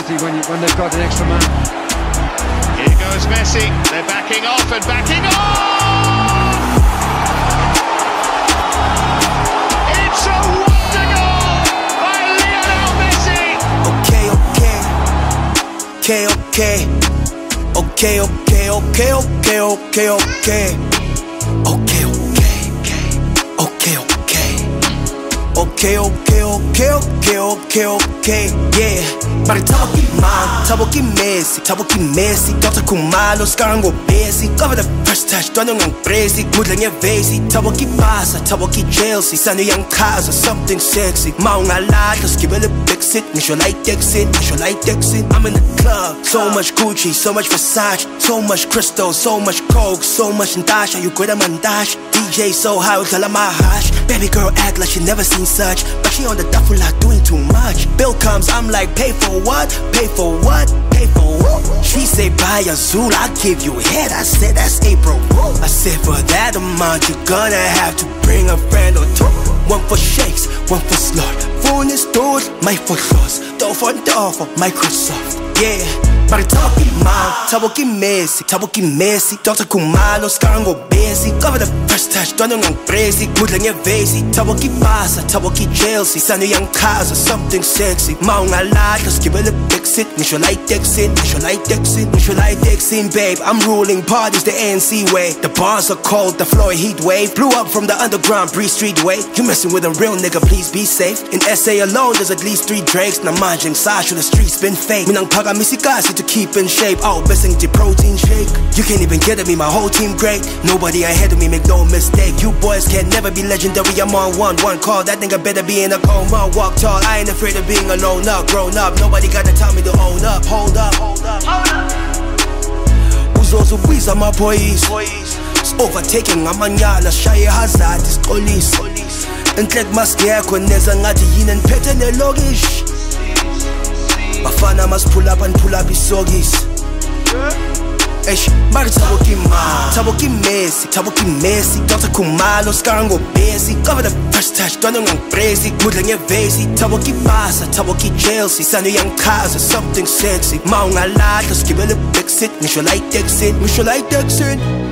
penalty when they've got an extra man. Here goes Messi. They're backing off and backing off. It's a wonder goal by Lionel Messi. Okay, okay, okay, okay, okay, okay, okay, okay, okay, okay. Okay, okay, okay, okay, okay, okay, okay, yeah. But Taboki Messi, Dr. Kumalo, Scarango Besi, cover the first touch, Donald and Crazy, Mudlang Evasi, Taboki Pasa, Taboki Chelsea, Sunny Young Cars or something sexy. Maunga Latas, give it a big sit, Nisholight Dixon, I'm in the club, so much Gucci, so much Versace, so much Crystal, so much Coke, so much Ndasha, you good man dash. DJ so high, we tell my hash. Baby girl act like she never seen such, but she on the duffel lot doing too much. Bill comes, I'm like, pay for what? Pay for what? Pay for what? She say, buy a Zool, I give you head. I said, that's April. I said, for that amount, you're gonna have to bring a friend or two. One for shakes, one for slot. Phone is stores, my for shows. Door for Microsoft, yeah. But Taboki Messi, Dr. Kumalo, Scarango Besi, cover the first touch, Donald and Crazy, Mudlang Evasi, Taboki Pasa, Taboki Chelsea, Sunny Young Cars or something sexy. Maunga Latas, give it a big sit, Nisholight Dixon, babe. I'm ruling parties the ANC way. The bars are cold, the floor heat wave. Blew up from the underground, Bree Street way. You messing with a real nigga, please be safe. In SA alone, there's at least 3 Drakes. Namajing Sasha, the streets been fake. Minang paga misikasi to keep in shape. Oh, blessing the protein shake. You can't even get at me, my whole team great. Nobody ahead of me, make no mistake. You boys can never be legendary, I'm on one call. That nigga better be in a coma. Walk tall, I ain't afraid of being alone up. Grown up, nobody gotta tell me to own up. Hold up. Uzozo Bwiza, my boys. It's overtaking, amanyala, Shaya Hazard, this police. Intlek maski yakho neza ngathi yini niphethe nelokish. Bafana must pull up isogis. Mari Taboki Messi, Dr. Kumalo, Scarango Besi, cover the first touch, Donald and Crazy, Mudlang Evasi, Taboki Pasa, Taboki Chelsea, Sunny Young Cars or something sexy. Maunga Latas, give it a big sit, Nisholight Dixon.